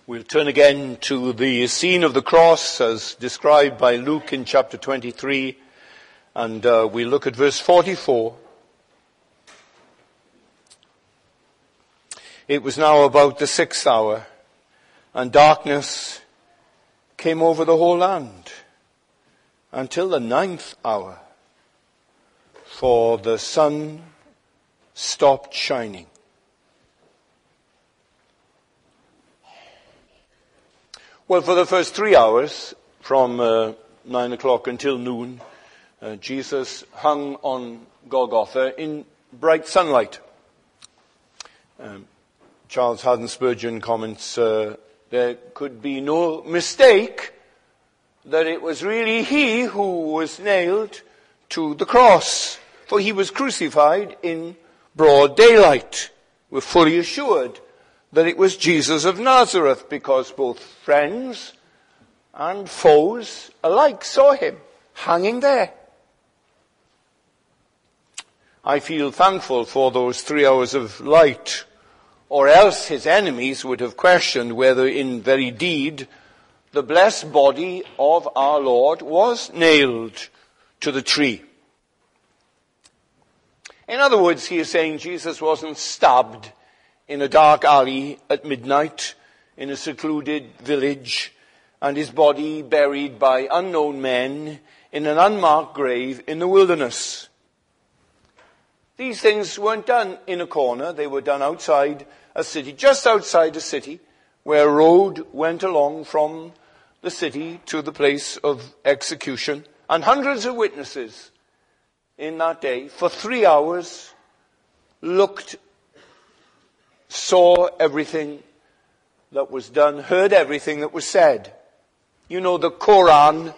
We'll turn again to the scene of the cross as described by Luke in chapter 23, and we'll look at verse 44. It was now about the 6th hour, and darkness came over the whole land until the 9th hour, for the sun stopped shining. Well, for the first 3 hours, from 9 o'clock until noon, Jesus hung on Golgotha in bright sunlight. Charles Haddon Spurgeon comments, there could be no mistake that it was really he who was nailed to the cross, for he was crucified in broad daylight. We're fully assured that it was Jesus of Nazareth, because both friends and foes alike saw him hanging there. I feel thankful for those 3 hours of light, or else his enemies would have questioned whether in very deed the blessed body of our Lord was nailed to the tree. In other words, he is saying Jesus wasn't stabbed in a dark alley at midnight in a secluded village, and his body buried by unknown men in an unmarked grave in the wilderness. These things weren't done in a corner. They were done outside a city, just outside a city, where a road went along from the city to the place of execution. And hundreds of witnesses in that day, for 3 hours, saw everything that was done, heard everything that was said. You know, the Quran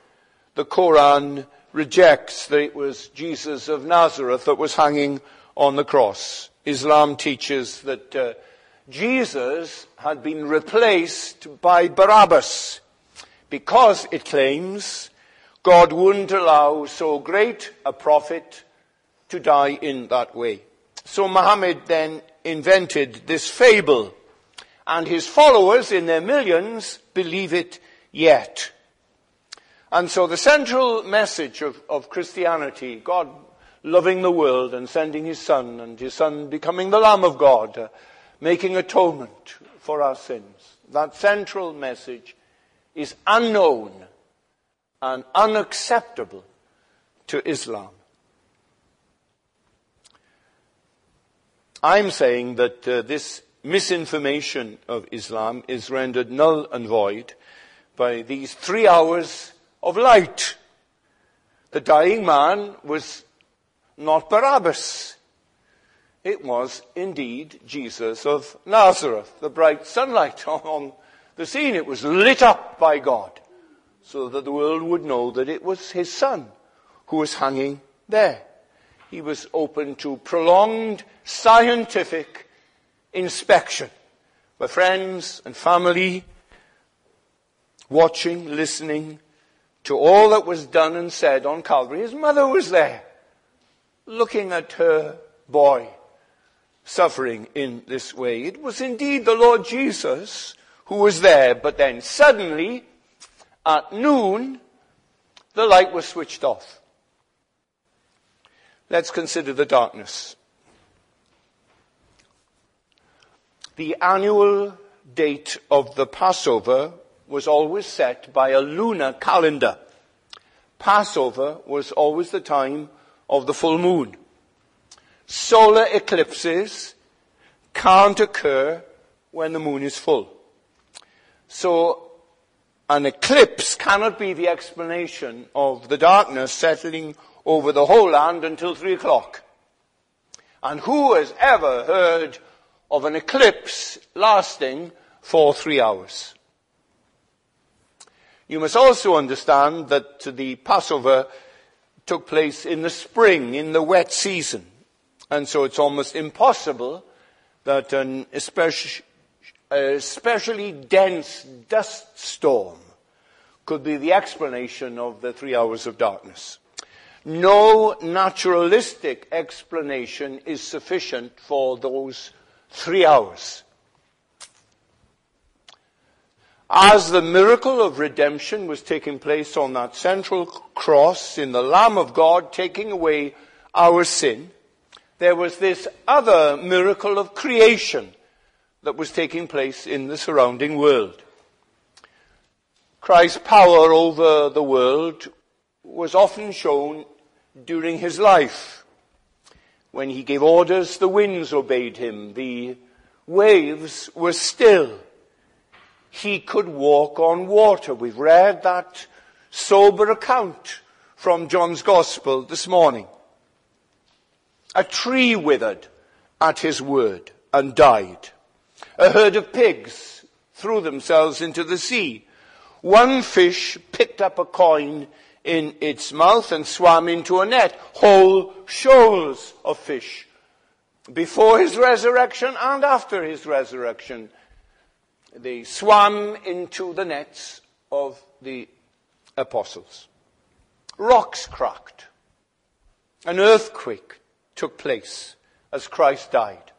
rejects that it was Jesus of Nazareth that was hanging on the cross. Islam teaches that Jesus had been replaced by Barabbas because, it claims, God wouldn't allow so great a prophet to die in that way. So Muhammad then invented this fable, and his followers in their millions believe it yet. And so the central message of Christianity, God loving the world and sending his Son, and his Son becoming the Lamb of God, making atonement for our sins, that central message is unknown and unacceptable to Islam. I'm saying that this misinformation of Islam is rendered null and void by these 3 hours of light. The dying man was not Barabbas. It was indeed Jesus of Nazareth. The bright sunlight on the scene, it was lit up by God, so that the world would know that it was his Son who was hanging there. He was open to prolonged scientific inspection, by friends and family watching, listening to all that was done and said on Calvary. His mother was there, looking at her boy suffering in this way. It was indeed the Lord Jesus who was there, but then suddenly, at noon, the light was switched off. Let's consider the darkness. The annual date of the Passover was always set by a lunar calendar. Passover was always the time of the full moon. Solar eclipses can't occur when the moon is full. So an eclipse cannot be the explanation of the darkness settling over the whole land until 3 o'clock. And who has ever heard of an eclipse lasting for 3 hours? You must also understand that the Passover took place in the spring, in the wet season. And so it's almost impossible that an especially dense dust storm could be the explanation of the 3 hours of darkness. No naturalistic explanation is sufficient for those 3 hours. As the miracle of redemption was taking place on that central cross in the Lamb of God taking away our sin, there was this other miracle of creation that was taking place in the surrounding world. Christ's power over the world was often shown during his life. When he gave orders, the winds obeyed him, the waves were still. He could walk on water. We've read that sober account from John's Gospel this morning. A tree withered at his word and died. A herd of pigs threw themselves into the sea. One fish picked up a coin in its mouth and swam into a net. Whole shoals of fish. Before his resurrection and after his resurrection, they swam into the nets of the apostles. Rocks cracked. An earthquake took place as Christ died.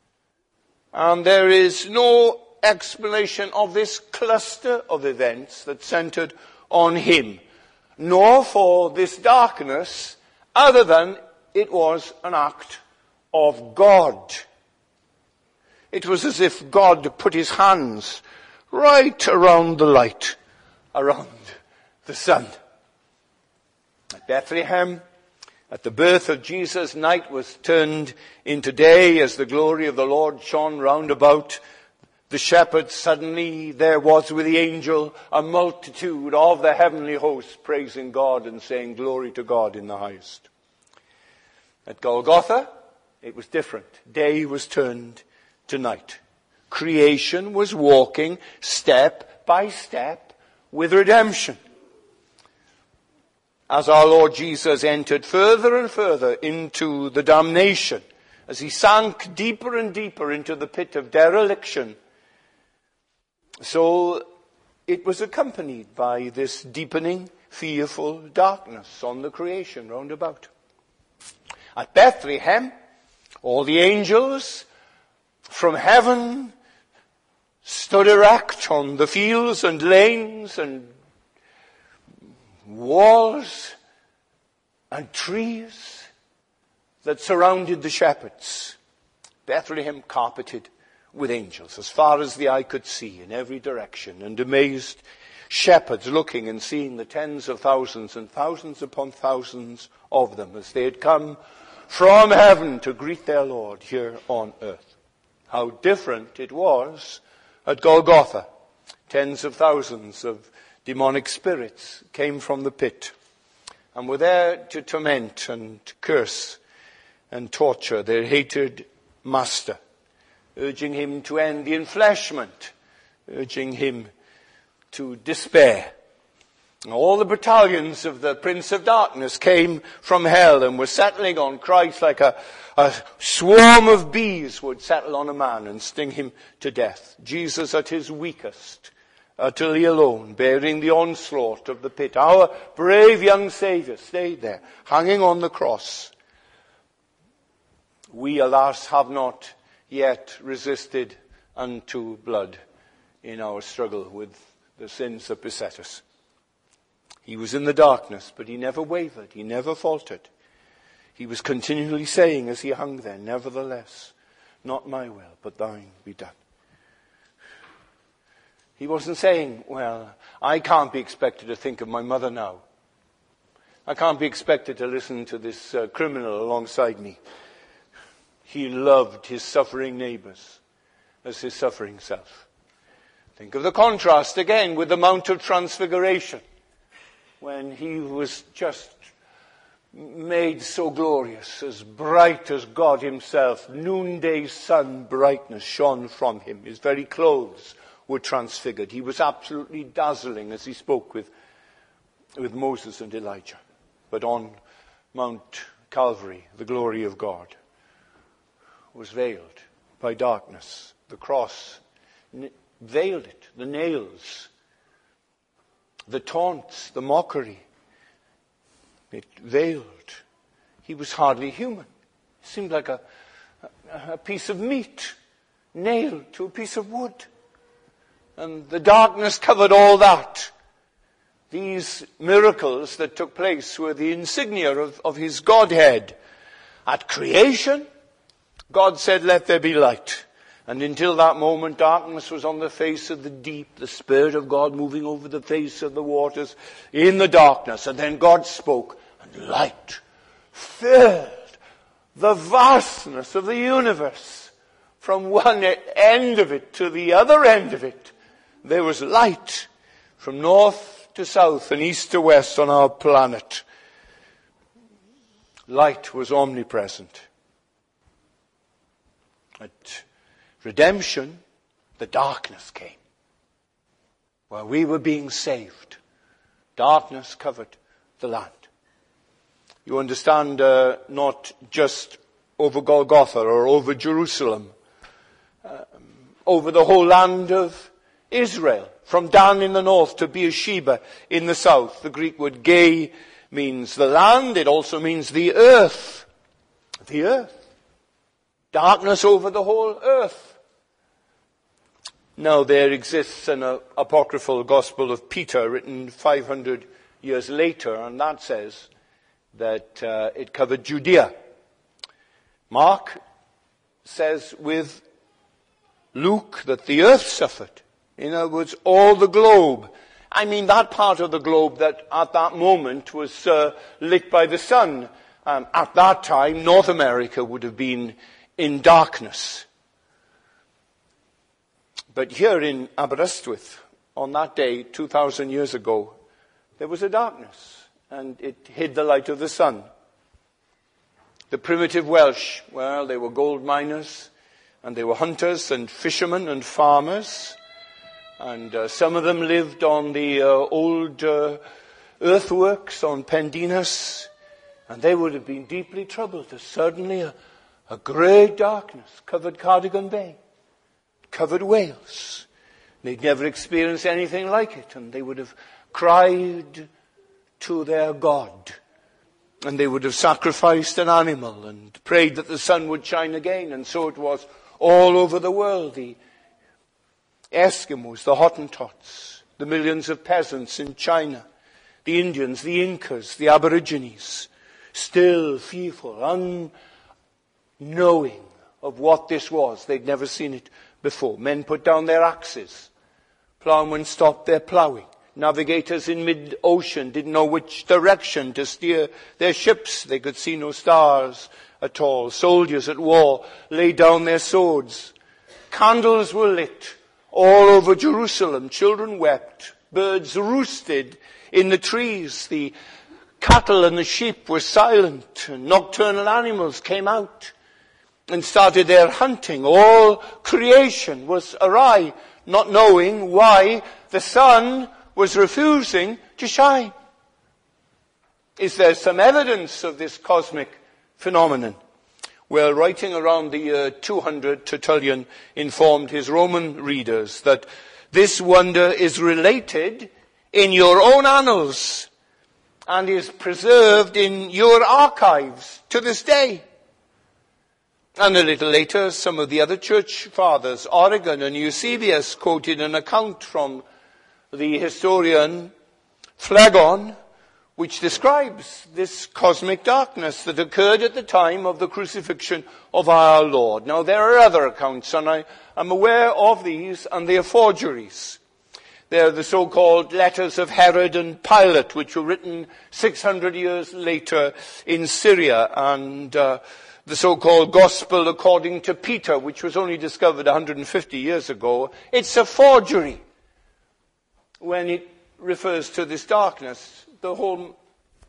And there is no explanation of this cluster of events that centered on him, nor for this darkness, other than it was an act of God. It was as if God put his hands right around the light, around the sun. At Bethlehem, at the birth of Jesus, night was turned into day as the glory of the Lord shone round about the shepherds. Suddenly there was with the angel a multitude of the heavenly hosts praising God and saying, "Glory to God in the highest." At Golgotha, it was different. Day was turned to night. Creation was walking step by step with redemption. As our Lord Jesus entered further and further into the damnation, as he sank deeper and deeper into the pit of dereliction, so it was accompanied by this deepening, fearful darkness on the creation round about. At Bethlehem, all the angels from heaven stood erect on the fields and lanes and walls and trees that surrounded the shepherds. Bethlehem carpeted with angels as far as the eye could see in every direction, and amazed shepherds looking and seeing the tens of thousands and thousands upon thousands of them as they had come from heaven to greet their Lord here on earth. How different it was at Golgotha. Tens of thousands of demonic spirits came from the pit and were there to torment and curse and torture their hated master, urging him to end the enfleshment, urging him to despair. All the battalions of the Prince of Darkness came from hell and were settling on Christ like a swarm of bees would settle on a man and sting him to death. Jesus at his weakest, utterly alone, bearing the onslaught of the pit. Our brave young Saviour stayed there, hanging on the cross. We, alas, have not yet resisted unto blood in our struggle with the sins that beset us. He was in the darkness, but he never wavered, he never faltered. He was continually saying as he hung there, "Nevertheless, not my will, but thine be done." He wasn't saying, "Well, I can't be expected to think of my mother now. I can't be expected to listen to this criminal alongside me." He loved his suffering neighbors as his suffering self. Think of the contrast again with the Mount of Transfiguration, when he was just made so glorious, as bright as God himself. Noonday sun brightness shone from him. His very clothes were transfigured. He was absolutely dazzling as he spoke with Moses and Elijah. But on Mount Calvary, the glory of God was veiled by darkness. The cross veiled it. The nails, the taunts, the mockery, it veiled. He was hardly human. He seemed like a piece of meat nailed to a piece of wood. And the darkness covered all that. These miracles that took place were the insignia of his Godhead. At creation, God said, "Let there be light." And until that moment, darkness was on the face of the deep, the Spirit of God moving over the face of the waters in the darkness. And then God spoke, and light filled the vastness of the universe. From one end of it to the other end of it, there was light from north to south and east to west on our planet. Light was omnipresent. At redemption, the darkness came. While we were being saved, darkness covered the land. You understand, not just over Golgotha or over Jerusalem, over the whole land of Israel, from Dan in the north to Beersheba in the south. The Greek word "gay" means the land. It also means the earth. The earth. Darkness over the whole earth. Now there exists an apocryphal Gospel of Peter written 500 years later, and that says that it covered Judea. Mark says with Luke that the earth suffered. In other words, all the globe. I mean that part of the globe that at that moment was lit by the sun. At that time, North America would have been in darkness. But here in Aberystwyth, on that day, 2,000 years ago, there was a darkness, and it hid the light of the sun. The primitive Welsh, well, they were gold miners, and they were hunters and fishermen and farmers, and some of them lived on the old earthworks on Pendinas, and they would have been deeply troubled as suddenly a great darkness covered Cardigan Bay, covered Wales. They'd never experienced anything like it, and they would have cried to their God. And they would have sacrificed an animal and prayed that the sun would shine again. And so it was all over the world. The Eskimos, the Hottentots, the millions of peasants in China, the Indians, the Incas, the Aborigines, still fearful, unknowing of what this was. They'd never seen it before. Men put down their axes. Plowmen stopped their plowing. Navigators in mid-ocean didn't know which direction to steer their ships. They could see no stars at all. Soldiers at war laid down their swords. Candles were lit all over Jerusalem. Children wept. Birds roosted in the trees. The cattle and the sheep were silent. And nocturnal animals came out and started their hunting. All creation was awry, not knowing why the sun was refusing to shine. Is there some evidence of this cosmic phenomenon? Well, writing around the year 200, Tertullian informed his Roman readers that this wonder is related in your own annals and is preserved in your archives to this day. And a little later, some of the other church fathers, Origen and Eusebius, quoted an account from the historian Phlegon, which describes this cosmic darkness that occurred at the time of the crucifixion of our Lord. Now, there are other accounts, and I am aware of these, and they are forgeries. They are the so-called letters of Herod and Pilate, which were written 600 years later in Syria, and the so-called Gospel according to Peter, which was only discovered 150 years ago. It's a forgery. When it refers to this darkness, the whole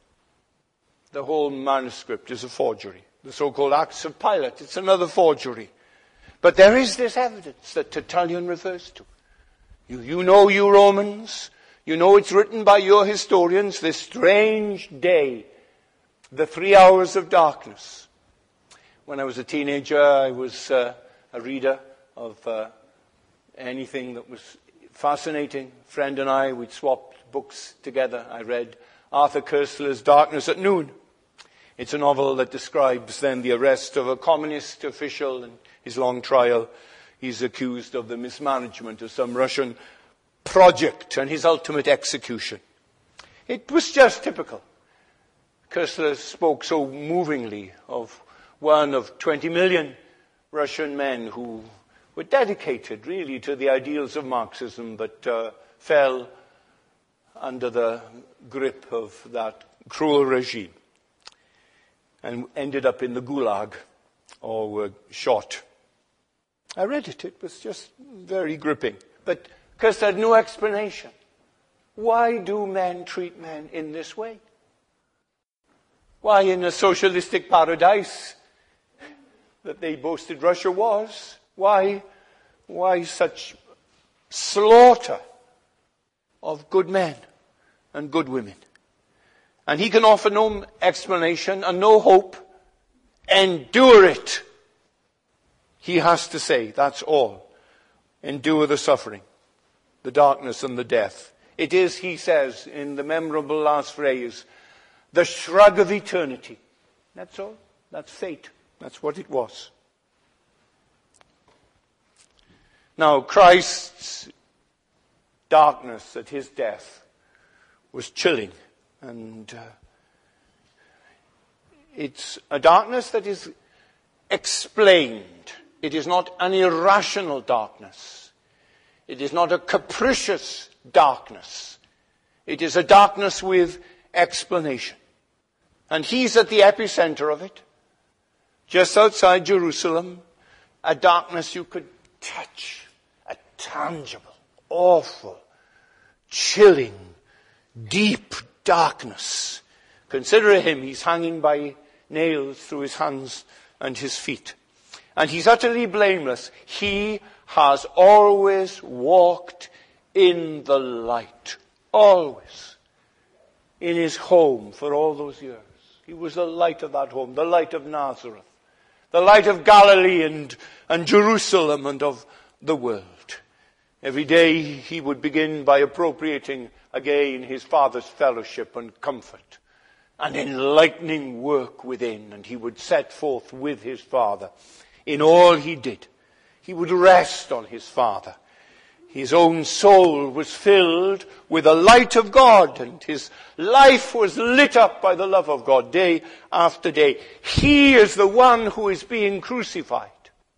manuscript is a forgery. The so-called Acts of Pilate, it's another forgery. But there is this evidence that Tertullian refers to. You know, you Romans, you know it's written by your historians, this strange day, the 3 hours of darkness. When I was a teenager, I was a reader of anything that was fascinating. A friend and I, we'd swapped books together. I read Arthur Koestler's Darkness at Noon. It's a novel that describes then the arrest of a communist official and his long trial. He's accused of the mismanagement of some Russian project and his ultimate execution. It was just typical. Koestler spoke so movingly of one of 20 million Russian men who were dedicated really to the ideals of Marxism, but fell under the grip of that cruel regime and ended up in the Gulag or were shot. I read it. It was just very gripping. But Koestler had no explanation. Why do men treat men in this way? Why, in a socialistic paradise that they boasted Russia was, why such slaughter of good men and good women? And he can offer no explanation and no hope. Endure it. He has to say, that's all. Endure the suffering, the darkness and the death. It is, he says in the memorable last phrase, the shrug of eternity. That's all. That's fate. That's what it was. Now, Christ's darkness at his death was chilling. And it's a darkness that is explained. It is not an irrational darkness. It is not a capricious darkness. It is a darkness with explanation. And he's at the epicenter of it. Just outside Jerusalem, a darkness you could touch. A tangible, awful, chilling, deep darkness. Consider him. He's hanging by nails through his hands and his feet. And he's utterly blameless. He has always walked in the light. Always. In his home for all those years. He was the light of that home. The light of Nazareth. The light of Galilee and Jerusalem and of the world. Every day he would begin by appropriating again his Father's fellowship and comfort and enlightening work within. And he would set forth with his Father in all he did. He would rest on his Father. His own soul was filled with the light of God, and his life was lit up by the love of God day after day. He is the one who is being crucified.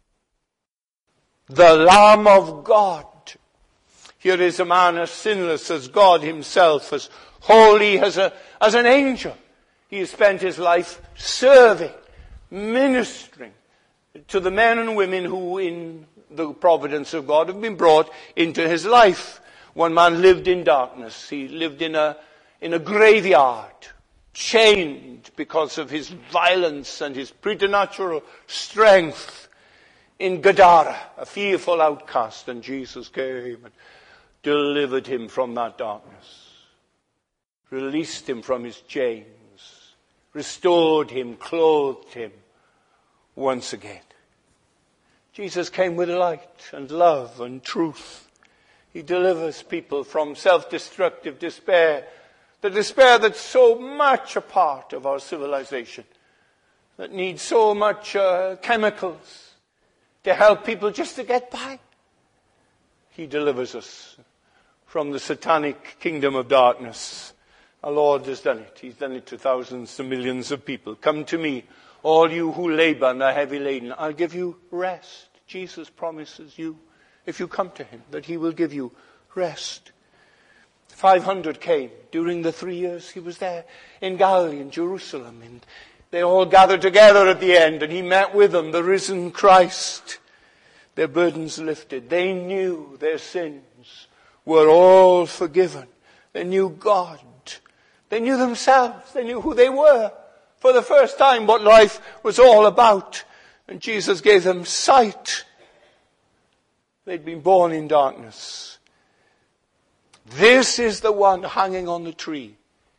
The Lamb of God. Here is a man as sinless as God himself, as holy as an angel. He has spent his life serving, ministering to the men and women who in the providence of God have been brought into his life. One man lived in darkness. He lived in a graveyard, chained because of his violence and his preternatural strength in Gadara, a fearful outcast. And Jesus came and delivered him from that darkness, released him from his chains, restored him, clothed him once again. Jesus came with light and love and truth. He delivers people from self-destructive despair, the despair that's so much a part of our civilization, that needs so much chemicals to help people just to get by. He delivers us from the satanic kingdom of darkness. Our Lord has done it. He's done it to thousands, to millions of people. Come to me, all you who labor and are heavy laden. I'll give you rest. Jesus promises you, if you come to him, that he will give you rest. 500 came during the 3 years he was there in Galilee, in Jerusalem. And they all gathered together at the end, and he met with them, the risen Christ. Their burdens lifted. They knew their sins were all forgiven. They knew God. They knew themselves. They knew who they were. For the first time, what life was all about. And Jesus gave them sight. They'd been born in darkness. This is the one hanging on the tree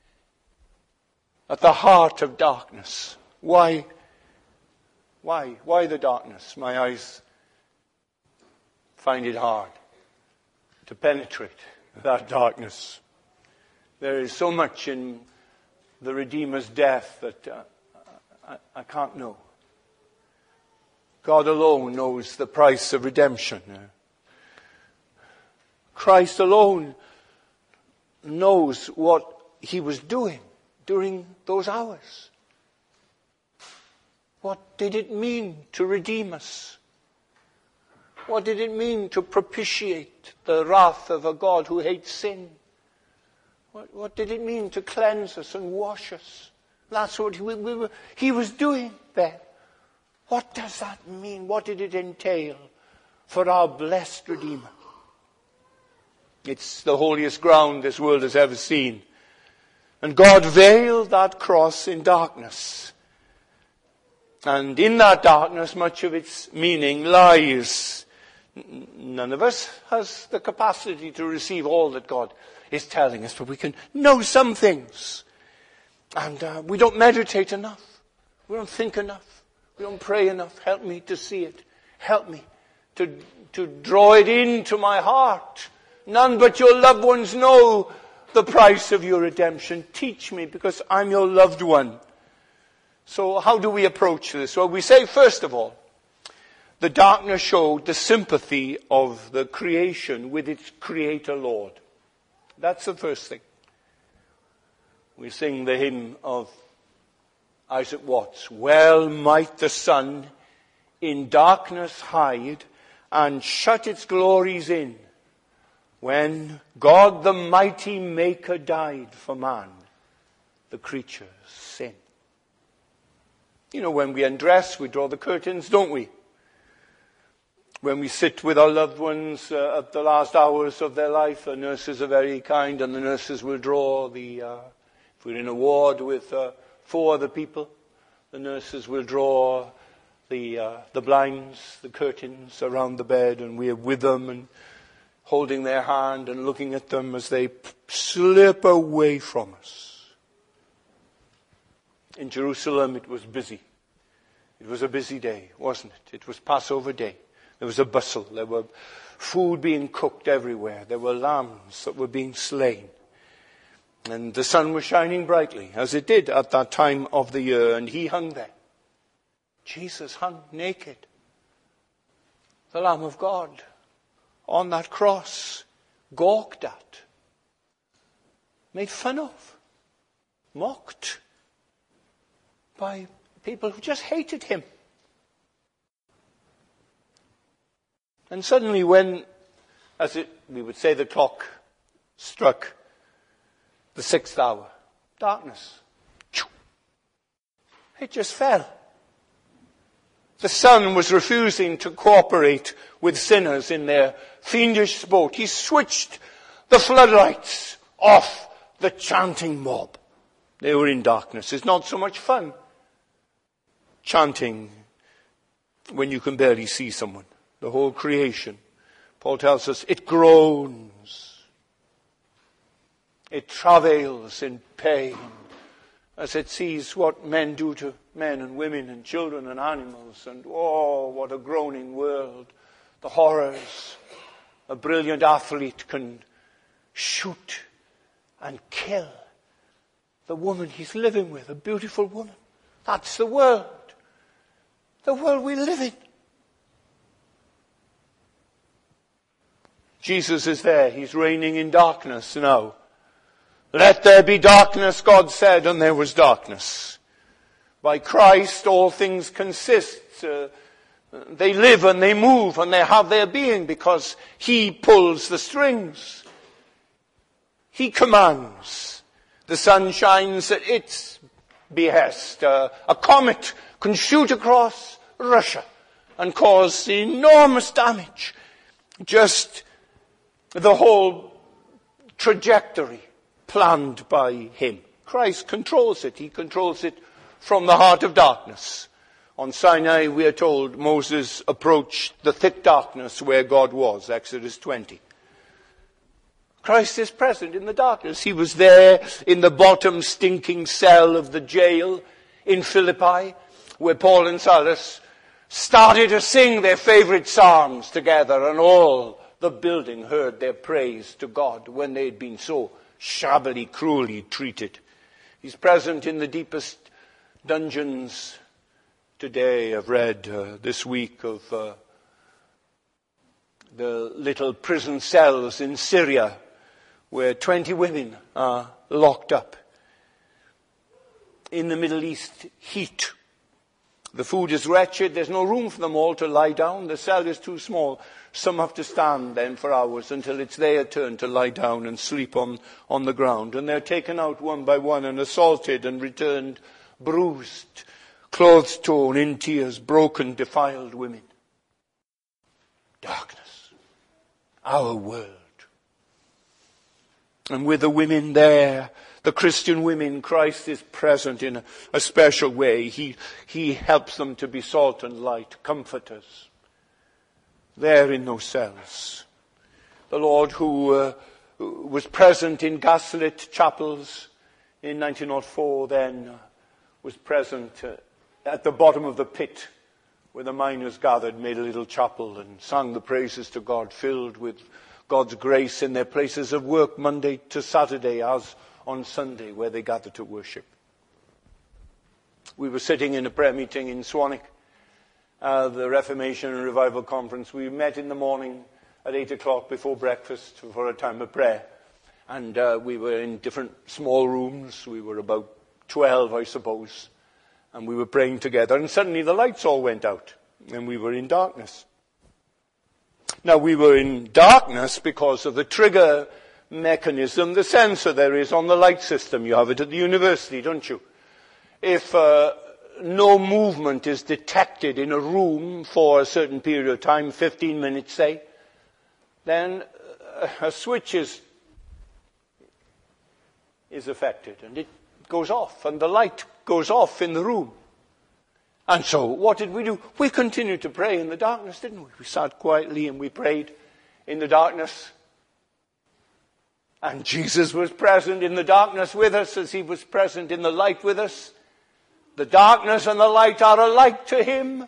at the heart of darkness. Why? Why the darkness? My eyes find it hard to penetrate that darkness. There is so much in the Redeemer's death that I can't know. God alone knows the price of redemption. Christ alone knows what he was doing during those hours. What did it mean to redeem us? What did it mean to propitiate the wrath of a God who hates sin? What did it mean to cleanse us and wash us? That's what he was doing there. What does that mean? What did it entail for our blessed Redeemer? It's the holiest ground this world has ever seen. And God veiled that cross in darkness. And in that darkness, much of its meaning lies. None of us has the capacity to receive all that God is telling us, but we can know some things. And we don't meditate enough. We don't think enough. We don't pray enough. Help me to see it. Help me to draw it into my heart. None but your loved ones know the price of your redemption. Teach me, because I'm your loved one. So how do we approach this? Well, we say, first of all, the darkness showed the sympathy of the creation with its Creator Lord. That's the first thing. We sing the hymn of Isaac Watts. Well might the sun in darkness hide and shut its glories in, when God the mighty Maker died for man, the creature's sin. You know, when we undress, we draw the curtains, don't we? When we sit with our loved ones at the last hours of their life, the nurses are very kind, and the nurses will draw if we're in a ward with 4 other people, the nurses will draw the blinds, the curtains around the bed, and we're with them and holding their hand and looking at them as they slip away from us. In Jerusalem, it was busy. It was a busy day, wasn't it? It was Passover day. There was a bustle. There were food being cooked everywhere. There were lambs that were being slain. And the sun was shining brightly, as it did at that time of the year, and he hung there. Jesus hung naked. The Lamb of God on that cross, gawked at, made fun of, mocked by people who just hated him. And suddenly when, we would say, the clock struck the 6th hour, darkness, it just fell. The sun was refusing to cooperate with sinners in their fiendish sport. He switched the floodlights off the chanting mob. They were in darkness. It's not so much fun chanting when you can barely see someone. The whole creation, Paul tells us, it groans. It travails in pain as it sees what men do to men and women and children and animals. And oh, what a groaning world. The horrors. A brilliant athlete can shoot and kill the woman he's living with, a beautiful woman. That's the world. The world we live in. Jesus is there. He's reigning in darkness now. Let there be darkness, God said, and there was darkness. By Christ all things consist. They live and they move and they have their being because he pulls the strings. He commands. The sun shines at its behest. A comet can shoot across Russia and cause enormous damage. Just the whole trajectory planned by him. Christ controls it. He controls it from the heart of darkness. On Sinai, we are told, Moses approached the thick darkness where God was, Exodus 20. Christ is present in the darkness. He was there in the bottom stinking cell of the jail in Philippi, where Paul and Silas started to sing their favorite psalms together, and all the building heard their praise to God when they had been so shabbily, cruelly treated. He's present in the deepest dungeons today. I've read this week of the little prison cells in Syria where 20 women are locked up. In the Middle East, heat. The food is wretched. There's no room for them all to lie down. The cell is too small. Some have to stand then for hours until it's their turn to lie down and sleep on the ground. And they're taken out one by one and assaulted and returned bruised, clothes torn, in tears, broken, defiled women. Darkness. Our world. And with the women there, the Christian women, Christ is present in a special way. He helps them to be salt and light, comforters. There in those cells. The Lord who was present in gaslit chapels in 1904 then was present at the bottom of the pit where the miners gathered, made a little chapel and sang the praises to God, filled with God's grace in their places of work Monday to Saturday as on Sunday where they gathered to worship. We were sitting in a prayer meeting in Swanwick, the Reformation and Revival Conference. We met in the morning at 8 o'clock before breakfast for a time of prayer. And we were in different small rooms. We were about 12, I suppose. And we were praying together. And suddenly the lights all went out. And we were in darkness. Now, we were in darkness because of the trigger mechanism, the sensor there is on the light system. You have it at the university, don't you? If no movement is detected in a room for a certain period of time, 15 minutes, say, then a switch is affected and it goes off and the light goes off in the room. And so what did we do? We continued to pray in the darkness, didn't we? We sat quietly and we prayed in the darkness. And Jesus was present in the darkness with us as he was present in the light with us. The darkness and the light are alike to him.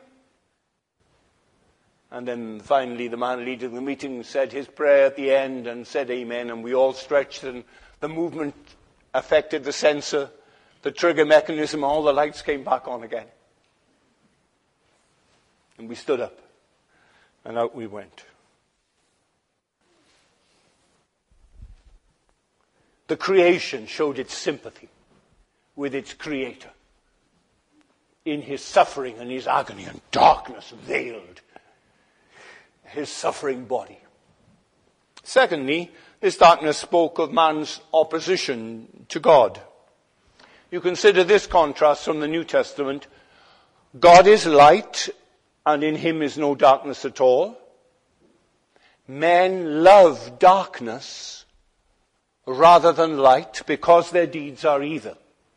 And then finally the man leading the meeting said his prayer at the end and said amen. And we all stretched and the movement affected the sensor, the trigger mechanism, all the lights came back on again. And we stood up and out we went. The creation showed its sympathy with its creator in his suffering and his agony, and darkness veiled his suffering body. Secondly, this darkness spoke of man's opposition to God. You consider this contrast from the New Testament. God is light, and in him is no darkness at all. Men love darkness rather than light because their deeds are evil.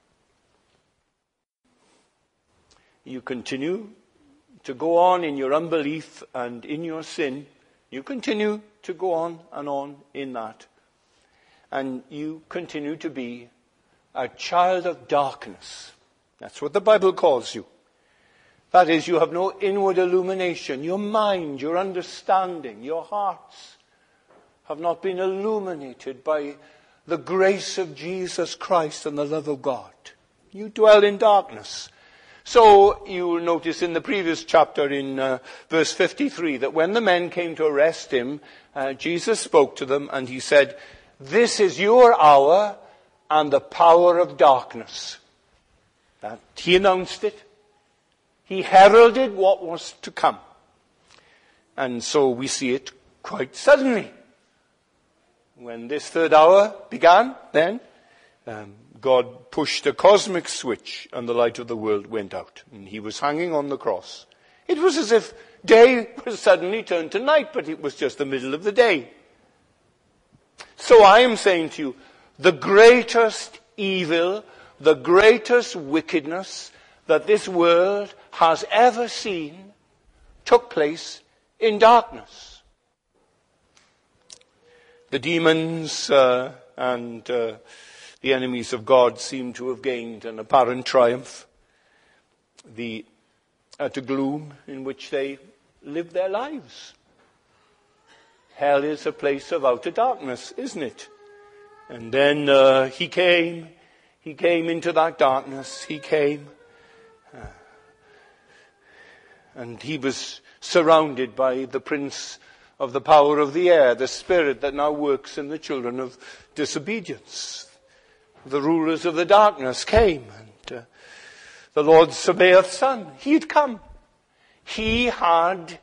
You continue to go on in your unbelief and in your sin. You continue to go on in that. And you continue to be a child of darkness. That's what the Bible calls you. That is, you have no inward illumination. Your mind, your understanding, your hearts have not been illuminated by the grace of Jesus Christ and the love of God. You dwell in darkness. So you will notice in the previous chapter in verse 53 that when the men came to arrest him, Jesus spoke to them and he said, "This is your hour and the power of darkness." That he announced it. He heralded what was to come. And so we see it quite suddenly. When this third hour began, then God pushed a cosmic switch and the light of the world went out. And he was hanging on the cross. It was as if day was suddenly turned to night, but it was just the middle of the day. So I am saying to you, the greatest evil, the greatest wickedness that this world has ever seen took place in darkness. The demons and the enemies of God seem to have gained an apparent triumph. The utter gloom in which they live their lives. Hell is a place of outer darkness, isn't it? And then he came into that darkness. He came. And he was surrounded by the prince of the power of the air, the spirit that now works in the children of disobedience. The rulers of the darkness came, and the Lord Sabaoth's son, he'd come. He had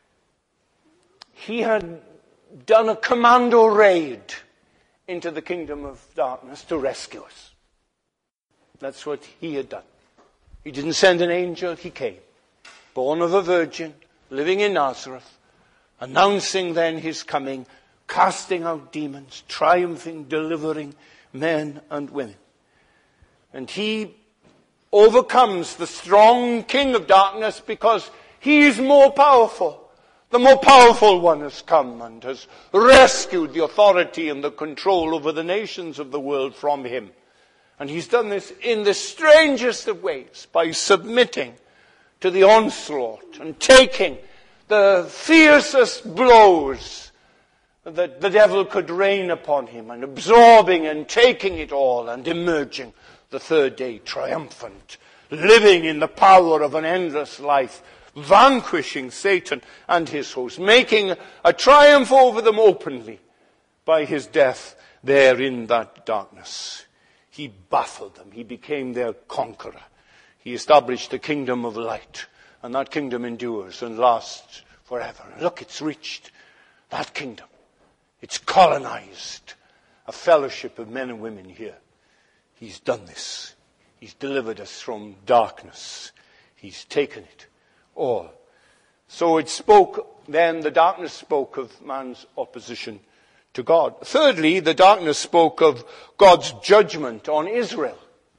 done a commando raid into the kingdom of darkness to rescue us. That's what he had done. He didn't send an angel, he came. Born of a virgin, living in Nazareth, announcing then his coming, casting out demons, triumphing, delivering men and women. And he overcomes the strong king of darkness because he is more powerful. The more powerful one has come and has rescued the authority and the control over the nations of the world from him. And he's done this in the strangest of ways, by submitting to the onslaught and taking the fiercest blows that the devil could rain upon him, and absorbing and taking it all and emerging the third day triumphant, living in the power of an endless life, vanquishing Satan and his host, making a triumph over them openly by his death there in that darkness. He baffled them. He became their conqueror. He established the kingdom of light, and that kingdom endures and lasts forever. Look, it's reached that kingdom. It's colonized a fellowship of men and women here. He's done this. He's delivered us from darkness. He's taken it all. So it spoke, then the darkness spoke of man's opposition to God. Thirdly, the darkness spoke of God's judgment on Israel,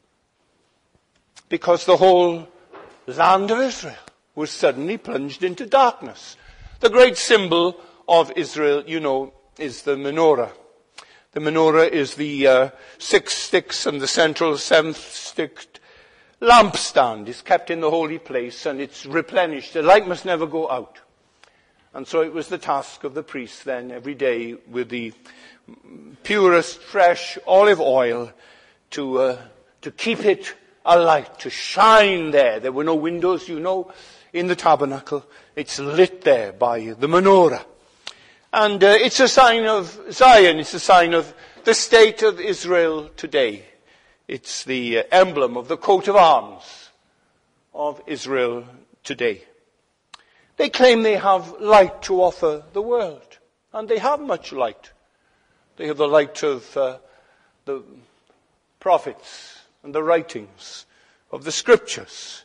because the whole land of Israel was suddenly plunged into darkness. The great symbol of Israel, you know, is the menorah. The menorah is the 6 sticks and the central 7th stick lampstand. Is kept in the holy place, and it's replenished. The light must never go out. And so it was the task of the priest then every day with the purest fresh olive oil to keep it alight, to shine there. There were no windows, you know, in the tabernacle. It's lit there by the menorah. And it's a sign of Zion. It's a sign of the state of Israel today. It's the emblem of the coat of arms of Israel today. They claim they have light to offer the world, and they have much light. They have the light of the prophets and the writings of the scriptures.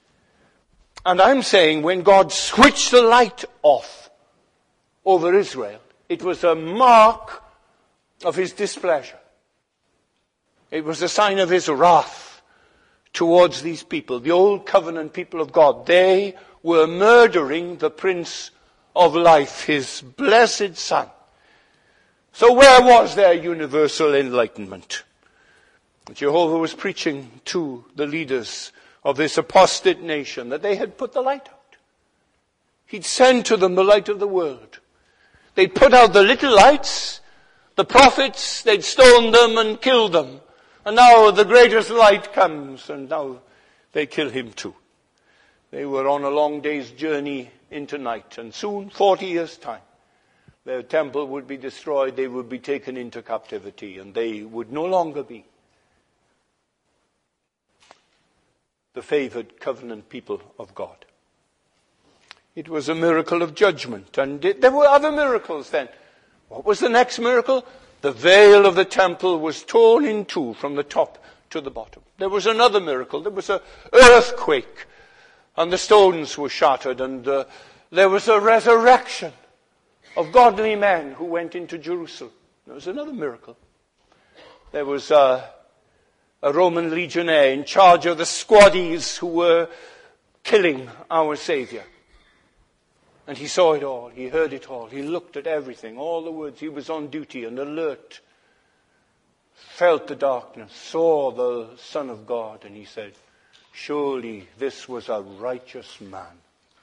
And I'm saying when God switched the light off over Israel, it was a mark of his displeasure. It was a sign of his wrath towards these people, the old covenant people of God. They were murdering the Prince of Life, his blessed Son. So where was their universal enlightenment? Jehovah was preaching to the leaders of this apostate nation that they had put the light out. He'd send to them the light of the world. They'd put out the little lights, the prophets, they'd stoned them and killed them. And now the greatest light comes, and now they kill him too. They were on a long day's journey into night, and soon, 40 years' time, their temple would be destroyed, they would be taken into captivity, and they would no longer be the favored covenant people of God. It was a miracle of judgment, and there were other miracles then. What was the next miracle? The veil of the temple was torn in two from the top to the bottom. There was another miracle. There was an earthquake, and the stones were shattered, and there was a resurrection of godly men who went into Jerusalem. There was another miracle. There was a Roman legionnaire in charge of the squaddies who were killing our Savior. And he saw it all, he heard it all, he looked at everything, all the words. He was on duty and alert, felt the darkness, saw the Son of God, and he said, surely this was a righteous man.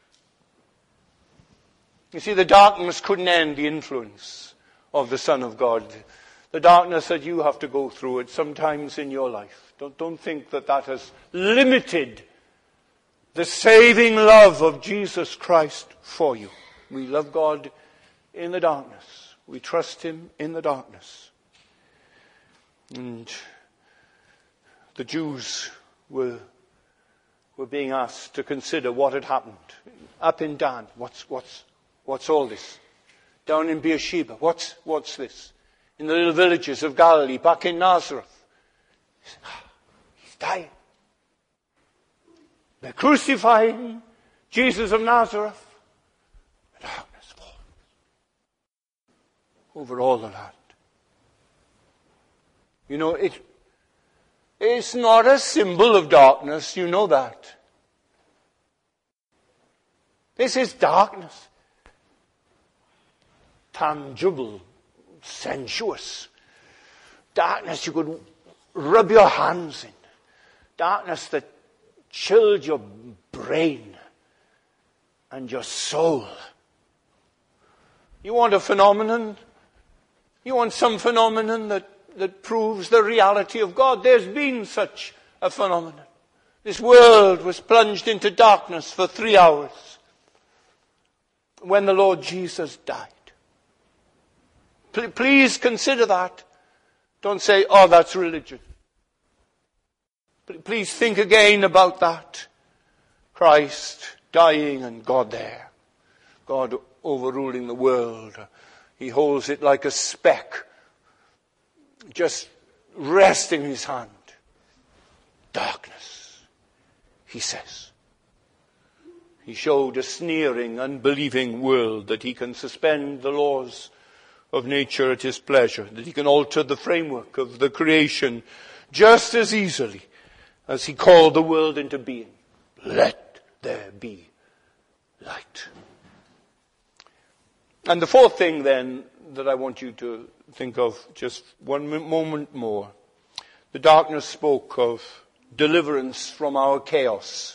You see, the darkness couldn't end the influence of the Son of God. The darkness that you have to go through it sometimes in your life. Don't think that that has limited the saving love of Jesus Christ for you. We love God in the darkness. We trust him in the darkness. And the Jews were being asked to consider what had happened. Up in Dan, what's all this? Down in Beersheba, what's this? In the little villages of Galilee, back in Nazareth. He's dying. They're crucifying Jesus of Nazareth. The darkness falls over all the land. You know, it's not a symbol of darkness, you know that. This is darkness. Tangible, sensuous. Darkness you could rub your hands in. Darkness that chilled your brain and your soul. You want a phenomenon? You want some phenomenon that proves the reality of God? There's been such a phenomenon. This world was plunged into darkness for 3 hours when the Lord Jesus died. Please consider that. Don't say, oh, that's religion. Please think again about that. Christ dying and God there. God overruling the world. He holds it like a speck, just resting his hand. Darkness, he says. He showed a sneering, unbelieving world that he can suspend the laws of nature at his pleasure, that he can alter the framework of the creation just as easily as he called the world into being. Let there be light. And the fourth thing then that I want you to think of just one moment more. The darkness spoke of deliverance from our chaos.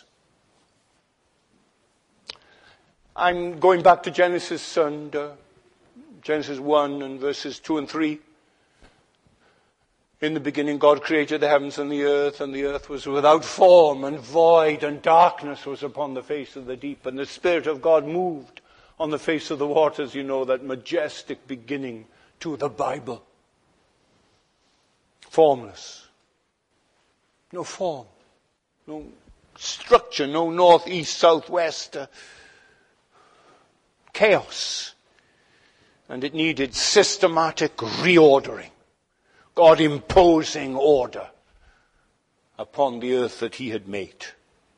I'm going back to Genesis and Genesis 1 and verses 2 and 3. In the beginning God created the heavens and the earth was without form and void, and darkness was upon the face of the deep, and the Spirit of God moved on the face of the waters. You know, that majestic beginning to the Bible. Formless. No form. No structure. No north, east, south, west. Chaos. And it needed systematic reordering. God imposing order upon the earth that he had made.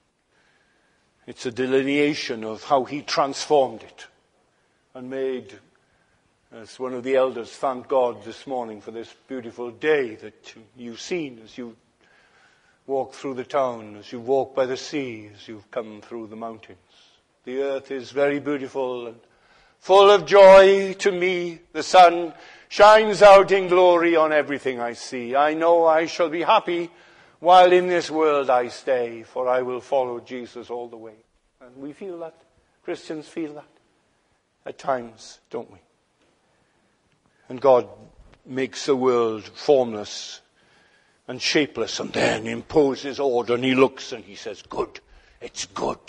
It's a delineation of how he transformed it and made, as one of the elders thanked God this morning for this beautiful day that you've seen as you walk through the town, as you walk by the sea, as you've come through the mountains. The earth is very beautiful and full of joy to me. The sun shines out in glory on everything I see. I know I shall be happy while in this world I stay, for I will follow Jesus all the way. And we feel that. Christians feel that. At times, don't we? And God makes the world formless and shapeless and then imposes order, and he looks and he says, good. It's good.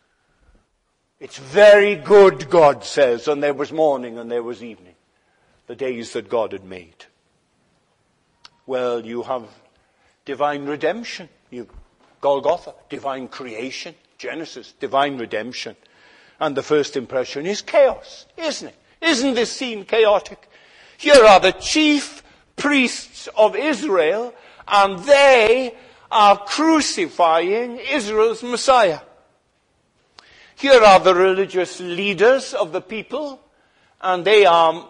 It's very good, God says. And there was morning and there was evening. The days that God had made. Well, you have divine redemption. Golgotha, divine creation. Genesis, divine redemption. And the first impression is chaos, isn't it? Isn't this scene chaotic? Here are the chief priests of Israel, and they are crucifying Israel's Messiah. Here are the religious leaders of the people, and they are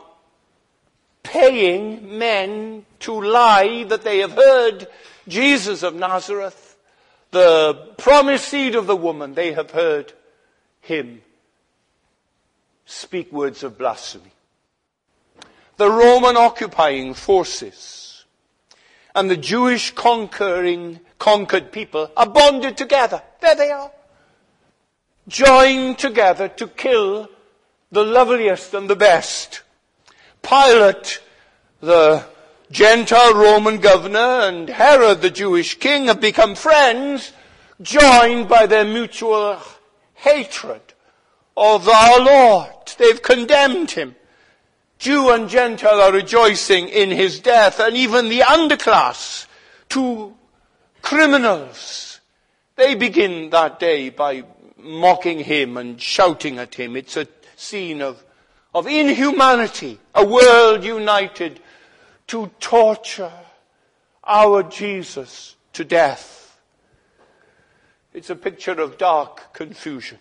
paying men to lie that they have heard Jesus of Nazareth, the promised seed of the woman. They have heard him speak words of blasphemy. The Roman occupying forces and the Jewish conquered people are bonded together. There they are. Joined together to kill the loveliest and the best. Pilate, the Gentile Roman governor, and Herod, the Jewish king, have become friends, joined by their mutual hatred of our Lord. They've condemned him. Jew and Gentile are rejoicing in his death, and even the underclass, two criminals, they begin that day by mocking him and shouting at him. It's a scene of inhumanity, a world united to torture our Jesus to death. It's a picture of dark confusion.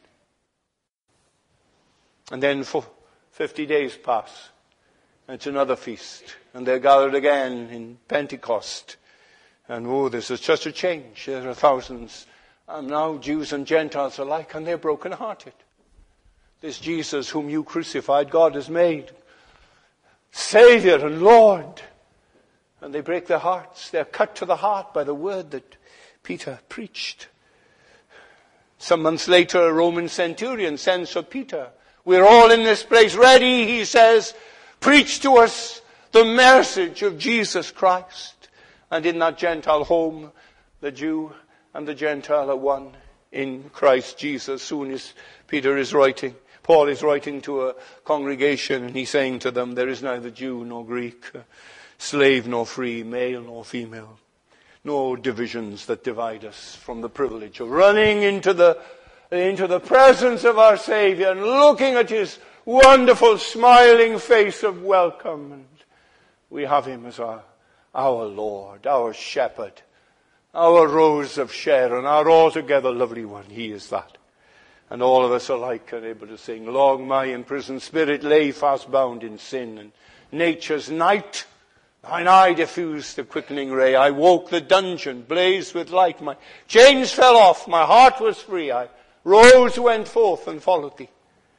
And then for 50 days pass. It's another feast. And they're gathered again in Pentecost. And there's such a change. There are thousands. And now Jews and Gentiles alike, and they're brokenhearted. This Jesus whom you crucified, God has made Savior and Lord. And they break their hearts. They're cut to the heart by the word that Peter preached. Some months later, a Roman centurion sends for Peter. We're all in this place ready, he says. Preach to us the message of Jesus Christ. And in that Gentile home, the Jew and the Gentile are one in Christ Jesus. Soon as Peter is writing, Paul is writing to a congregation, and he's saying to them, there is neither Jew nor Greek, slave nor free, male nor female. No divisions that divide us from the privilege of running into the presence of our Savior and looking at his wonderful smiling face of welcome. And we have him as our Lord, our shepherd, our rose of Sharon, our altogether lovely one. He is that. And all of us alike are able to sing, long my imprisoned spirit lay fast bound in sin, and nature's night thine eye diffused the quickening ray. I woke the dungeon, blazed with light. My chains fell off, my heart was free. I rose, went forth, and followed thee.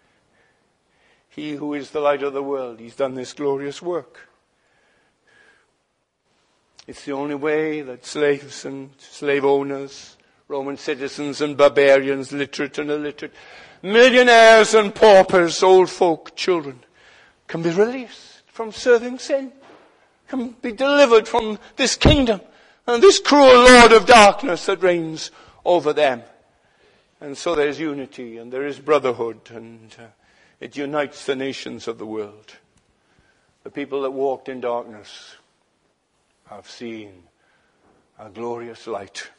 He who is the light of the world, he's done this glorious work. It's the only way that slaves and slave owners, Roman citizens and barbarians, literate and illiterate, millionaires and paupers, old folk, children, can be released from serving sin, can be delivered from this kingdom and this cruel lord of darkness that reigns over them. And so there's unity and there is brotherhood, and it unites the nations of the world. The people that walked in darkness have seen a glorious light.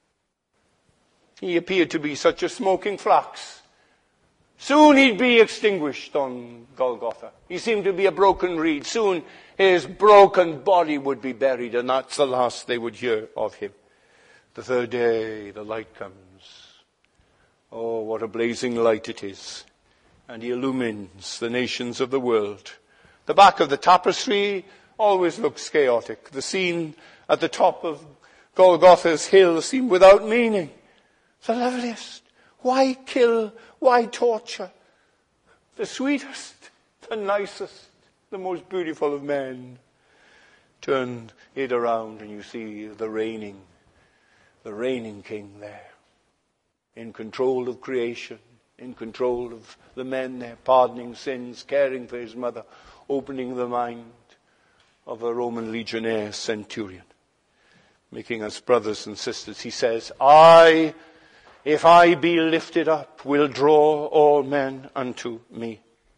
He appeared to be such a smoking flax. Soon he'd be extinguished on Golgotha. He seemed to be a broken reed. Soon his broken body would be buried, and that's the last they would hear of him. The third day, the light comes. Oh, what a blazing light it is. And he illumines the nations of the world. The back of the tapestry always looks chaotic. The scene at the top of Golgotha's hill seemed without meaning. The loveliest. Why kill? Why torture? The sweetest, the nicest, the most beautiful of men. Turn it around and you see the reigning king there. In control of creation, in control of the men there, pardoning sins, caring for his mother, opening the mind of a Roman legionnaire centurion, making us brothers and sisters. He says, if I be lifted up, will draw all men unto me.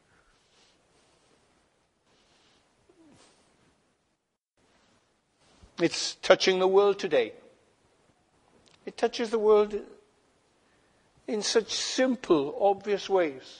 It's touching the world today. It touches the world in such simple, obvious ways.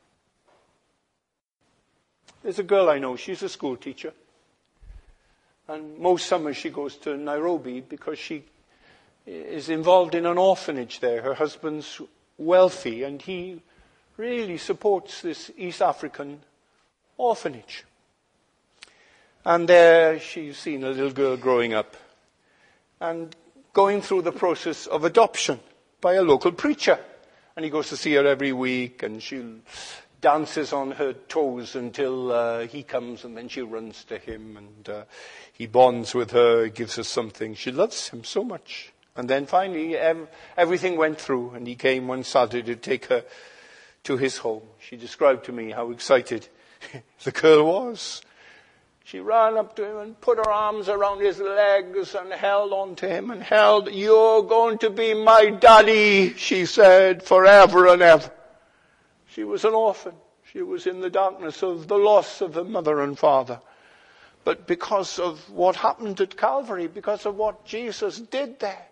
There's a girl I know, she's a school teacher. And most summers she goes to Nairobi because she is involved in an orphanage there. Her husband's wealthy and he really supports this East African orphanage. And there she's seen a little girl growing up and going through the process of adoption by a local preacher. And he goes to see her every week, and she dances on her toes until he comes, and then she runs to him, and he bonds with her, gives her something. She loves him so much. And then finally, everything went through, and he came one Saturday to take her to his home. She described to me how excited the girl was. She ran up to him and put her arms around his legs and held on to him and held, "You're going to be my daddy," she said, "forever and ever." She was an orphan. She was in the darkness of the loss of her mother and father. But because of what happened at Calvary, because of what Jesus did there,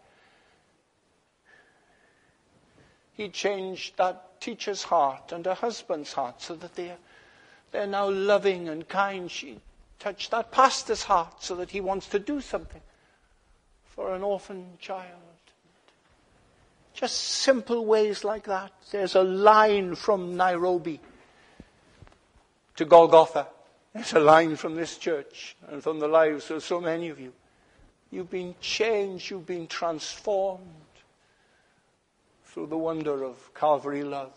he changed that teacher's heart and her husband's heart so that they're now loving and kind. She touched that pastor's heart so that he wants to do something for an orphan child. Just simple ways like that. There's a line from Nairobi to Golgotha. There's a line from this church and from the lives of so many of you. You've been changed, you've been transformed through the wonder of Calvary love.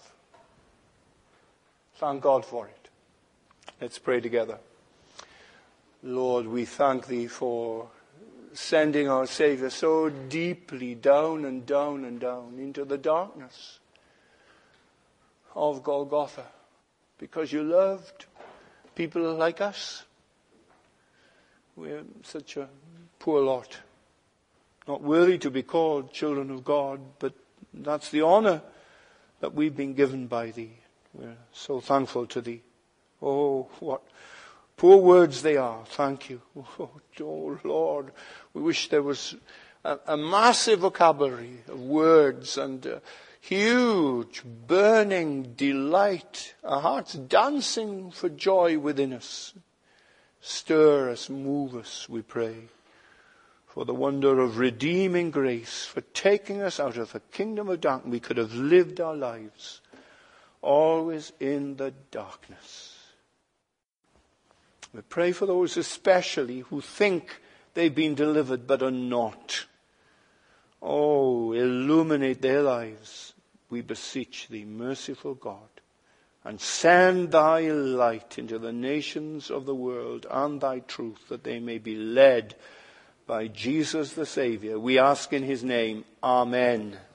Thank God for it. Let's pray together. Lord, we thank thee for sending our Savior so deeply down and down and down into the darkness of Golgotha, because you loved people like us. We're such a poor lot, not worthy to be called children of God, but that's the honor that we've been given by thee. We're so thankful to thee. Oh, what poor words they are. Thank you. Oh Lord, we wish there was a massive vocabulary of words and huge, burning delight, our hearts dancing for joy within us. Stir us, move us, we pray, for the wonder of redeeming grace, for taking us out of the kingdom of darkness. We could have lived our lives always in the darkness. We pray for those especially who think they've been delivered but are not. Oh, illuminate their lives, we beseech thee, merciful God, and send thy light into the nations of the world and thy truth, that they may be led by Jesus the Saviour. We ask in his name. Amen.